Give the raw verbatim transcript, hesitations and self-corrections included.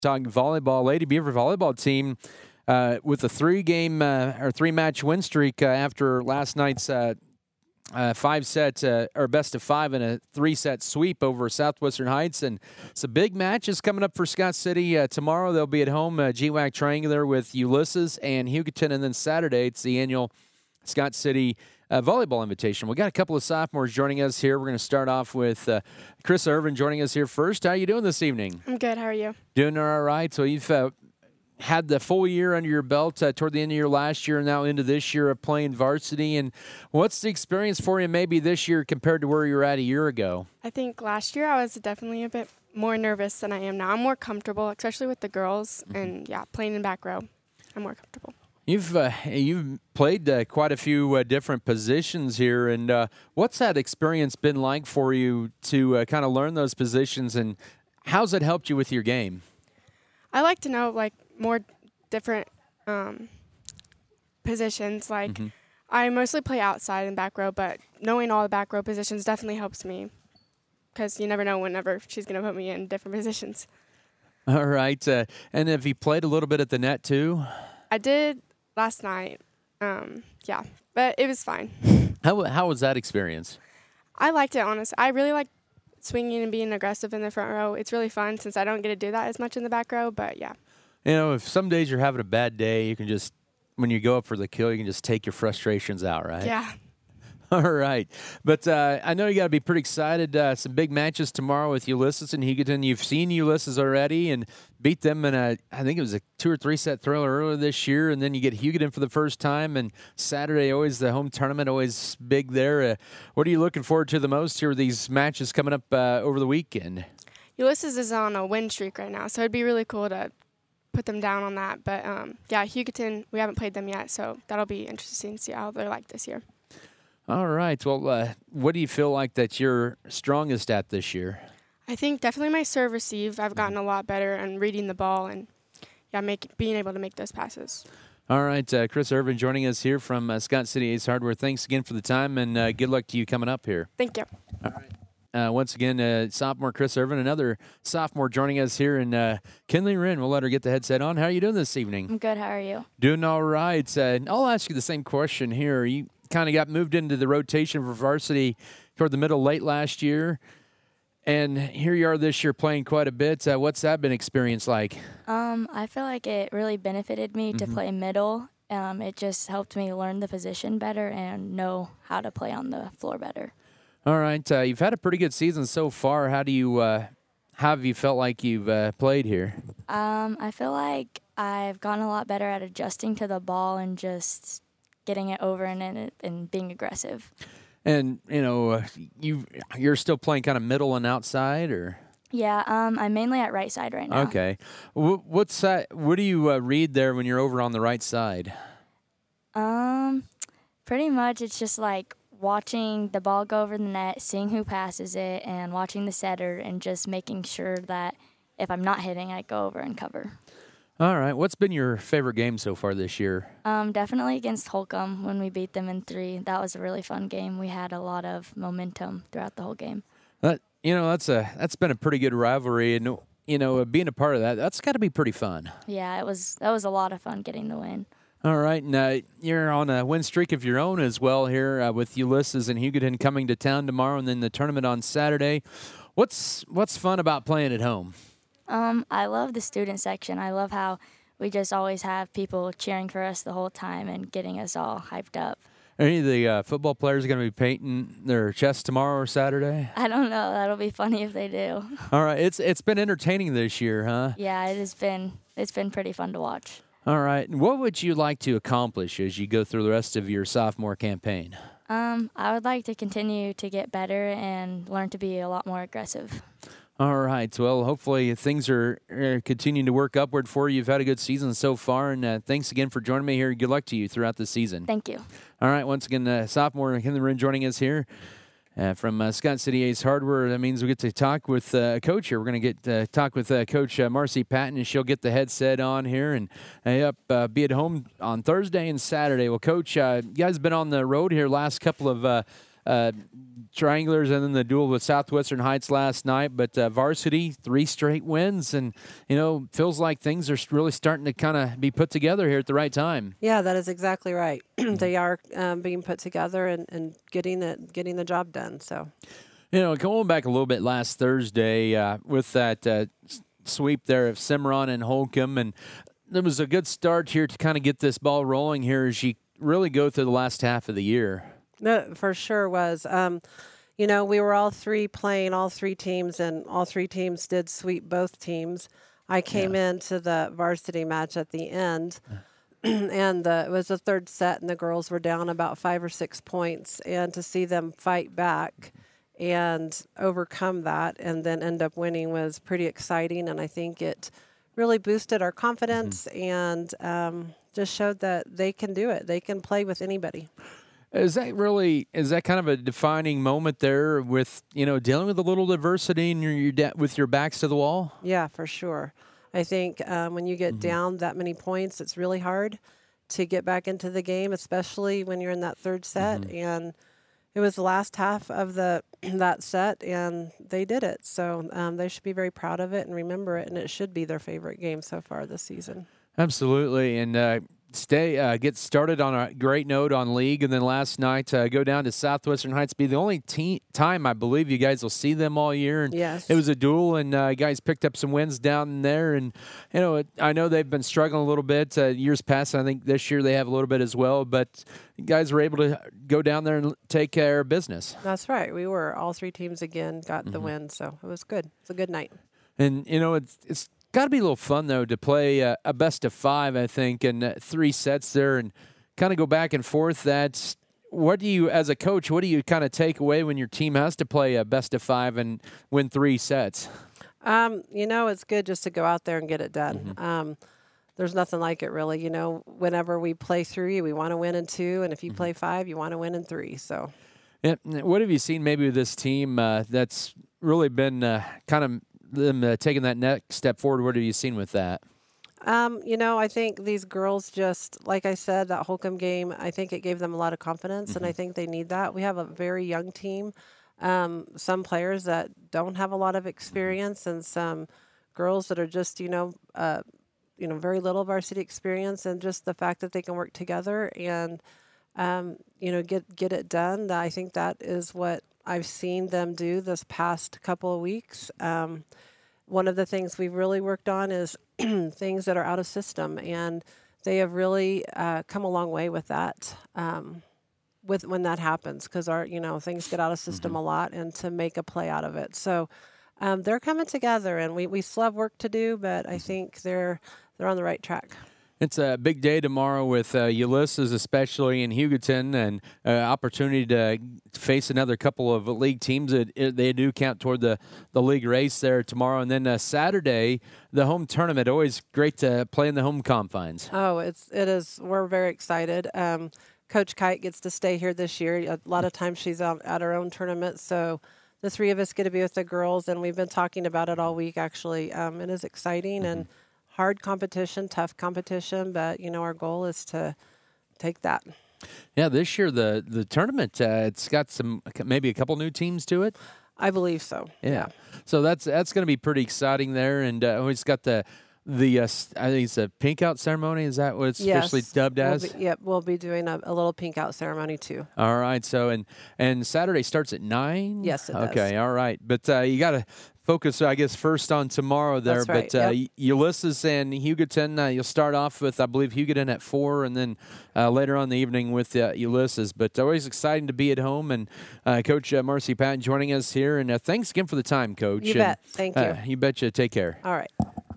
Talking volleyball, Lady Beaver volleyball team uh, with a three-game uh, or three-match win streak uh, after last night's uh, uh, five-set uh, or best of five and a three-set sweep over Southwestern Heights. And some big matches coming up for Scott City uh, tomorrow. They'll be at home, uh, G WAC Triangular with Ulysses and Hugoton, and then Saturday it's the annual Scott City uh, Volleyball Invitation. We got a couple of sophomores joining us here. We're going to start off with uh, Chris Irvin joining us here first. How are you doing this evening? I'm good. How are you? Doing all right. So you've uh, had the full year under your belt uh, toward the end of your last year and now into this year of playing varsity. And what's the experience for you maybe this year compared to where you were at a year ago? I think last year I was definitely a bit more nervous than I am now. I'm more comfortable, especially with the girls. Mm-hmm. And, yeah, playing in back row, I'm more comfortable. You've uh, you've played uh, quite a few uh, different positions here, and uh, what's that experience been like for you to uh, kind of learn those positions, and how's it helped you with your game? I like to know like more different um, positions. Like mm-hmm. I mostly play outside in back row, but knowing all the back row positions definitely helps me because you never know whenever she's going to put me in different positions. All right, uh, and have you played a little bit at the net too? I did. Last night, um, yeah, but it was fine. How how was that experience? I liked it, honestly. I really like swinging and being aggressive in the front row. It's really fun since I don't get to do that as much in the back row, but yeah. You know, if some days you're having a bad day, you can just, when you go up for the kill, you can just take your frustrations out, right? Yeah. All right. But uh, I know you got to be pretty excited. Uh, some big matches tomorrow with Ulysses and Hugoton. You've seen Ulysses already and beat them in a, I think it was a two or three set thriller earlier this year. And then you get Hugoton for the first time. And Saturday, always the home tournament, always big there. Uh, what are you looking forward to the most here with these matches coming up uh, over the weekend? Ulysses is on a win streak right now, so it'd be really cool to put them down on that. But, um, yeah, Hugoton, we haven't played them yet, so that'll be interesting to see how they're like this year. All right. Well, uh, what do you feel like that you're strongest at this year? I think definitely my serve receive. I've gotten a lot better and reading the ball and yeah, make being able to make those passes. All right. Uh, Chris Irvin joining us here from uh, Scott City Ace Hardware. Thanks again for the time, and uh, good luck to you coming up here. Thank you. All right. Uh, once again, uh, sophomore Chris Irvin, another sophomore joining us here, and uh, Kinley Wren. We'll let her get the headset on. How are you doing this evening? I'm good. How are you? Doing all right. Uh, I'll ask you the same question here. You kind of got moved into the rotation for varsity toward the middle late last year, and here you are this year playing quite a bit. Uh, what's that been experience like? Um, I feel like it really benefited me to Mm-hmm. play middle. Um, it just helped me learn the position better and know how to play on the floor better. All right. Uh, you've had a pretty good season so far. How do you, uh, how have you felt like you've uh, played here? Um, I feel like I've gotten a lot better at adjusting to the ball and just getting it over and and, and being aggressive. And, you know, uh, you, you're still playing kind of middle and outside, or? Yeah, um, I'm mainly at right side right now. Okay. W- what's that? What do you uh, read there when you're over on the right side? Um, pretty much it's just like watching the ball go over the net, seeing who passes it, and watching the setter, and just making sure that if I'm not hitting, I go over and cover. All right. What's been your favorite game so far this year? Um, definitely against Holcomb when we beat them in three. That was a really fun game. We had a lot of momentum throughout the whole game. That, you know, that's a that's been a pretty good rivalry, and you know, being a part of that, that's got to be pretty fun. Yeah, it was. That was a lot of fun getting the win. All right, and uh, you're on a win streak of your own as well here uh, with Ulysses and Hugoton coming to town tomorrow, and then the tournament on Saturday. What's what's fun about playing at home? Um, I love the student section. I love how we just always have people cheering for us the whole time and getting us all hyped up. Are any of the uh, football players going to be painting their chests tomorrow or Saturday? I don't know. That'll be funny if they do. All right, it's it's been entertaining this year, huh? Yeah, it has been. It's been pretty fun to watch. All right, and what would you like to accomplish as you go through the rest of your sophomore campaign? Um, I would like to continue to get better and learn to be a lot more aggressive. All right. Well, hopefully things are, are continuing to work upward for you. You've had a good season so far, and uh, thanks again for joining me here. Good luck to you throughout the season. Thank you. All right. Once again, uh, sophomore Kinley Wren joining us here uh, from uh, Scott City Ace Hardware. That means we get to talk with uh, a coach here. We're going to get uh, talk with uh, Coach uh, Marcy Patton, and she'll get the headset on here and uh, up, uh, be at home on Thursday and Saturday. Well, Coach, uh, you guys have been on the road here last couple of uh, uh, Triangulars and then the duel with Southwestern Heights last night. But uh, varsity, three straight wins. And, you know, feels like things are really starting to kind of be put together here at the right time. Yeah, that is exactly right. They are um, being put together and, and getting, it, getting the job done. So, you know, going back a little bit last Thursday uh, with that uh, sweep there of Cimarron and Holcomb. And there was a good start here to kind of get this ball rolling here as you really go through the last half of the year. No, for sure was. Um, you know, we were all three playing all three teams, and all three teams did sweep both teams. I came yeah. into the varsity match at the end, and the, it was the third set, and the girls were down about five or six points. And to see them fight back and overcome that and then end up winning was pretty exciting. And I think it really boosted our confidence mm-hmm. and um, just showed that they can do it. They can play with anybody. Is that really, is that kind of a defining moment there with, you know, dealing with a little adversity and your, your de- with your backs to the wall? Yeah, for sure. I think um, when you get mm-hmm. down that many points, it's really hard to get back into the game, especially when you're in that third set. Mm-hmm. And it was the last half of the that set, and they did it. So um, they should be very proud of it and remember it, and it should be their favorite game so far this season. Absolutely. And uh, stay uh, get started on a great note on league, and then last night uh, go down to Southwestern Heights. Be the only te- time I believe you guys will see them all year. And yes. It was a duel, and uh, guys picked up some wins down there. And you know, it, I know they've been struggling a little bit uh, years past. I think this year they have a little bit as well. But you guys were able to go down there and take care of business. That's right. We were all three teams again got mm-hmm. the win, so it was good. It's a good night. And you know, it's it's. Got to be a little fun, though, to play uh, a best of five, I think, and uh, three sets there and kind of go back and forth. That's what do you, as a coach, what do you kind of take away when your team has to play a best of five and win three sets? Um, you know, it's good just to go out there and get it done. Mm-hmm. Um, there's nothing like it, really. You know, whenever we play three, we want to win in two, and if you mm-hmm. play five, you want to win in three. So, yeah, what have you seen maybe with this team uh, that's really been uh, kind of them uh, taking that next step forward? What have you seen with that? Um, you know, I think these girls just, like I said, that Holcomb game, I think it gave them a lot of confidence, mm-hmm. and I think they need that. We have a very young team, um, some players that don't have a lot of experience, and some girls that are just, you know, uh, you know, very little varsity experience, and just the fact that they can work together and, um, you know, get get it done. I think that is what I've seen them do this past couple of weeks. Um, one of the things we've really worked on is things that are out of system, and they have really uh, come a long way with that. Um, with when that happens, because our you know things get out of system mm-hmm. a lot, and to make a play out of it. So um, they're coming together, and we we still have work to do, but I think they're they're on the right track. It's a big day tomorrow with uh, Ulysses, especially in Hugoton, and uh, opportunity to face another couple of league teams. That it, they do count toward the, the league race there tomorrow. And then uh, Saturday, the home tournament. Always great to play in the home confines. Oh, it's it is. We're very excited. Um, Coach Kite gets to stay here this year. A lot of times she's out at her own tournament, so the three of us get to be with the girls, and we've been talking about it all week. Actually, um, it is exciting mm-hmm. and. Hard competition, tough competition, but, you know, our goal is to take that. Yeah, this year the, the tournament, uh, it's got some, maybe a couple new teams to it. I believe so. Yeah. yeah. So that's that's going to be pretty exciting there. And uh, it's got the, the uh, I think it's a pink out ceremony. Is that what it's yes. officially dubbed as? We'll be, yep, we'll be doing a, a little pink out ceremony too. All right. So, and, and Saturday starts at nine? Yes, it okay, does. Okay, all right. But uh, you got to focus, I guess, first on tomorrow there. That's right. But uh, yep. Ulysses and Hugoton, uh, you'll start off with, I believe, Hugoton at four, and then uh, later on in the evening with uh, Ulysses. But always exciting to be at home. And uh, Coach uh, Marcy Patton joining us here. And uh, thanks again for the time, Coach. You and, bet. Thank you. Uh, you betcha. Take care. All right.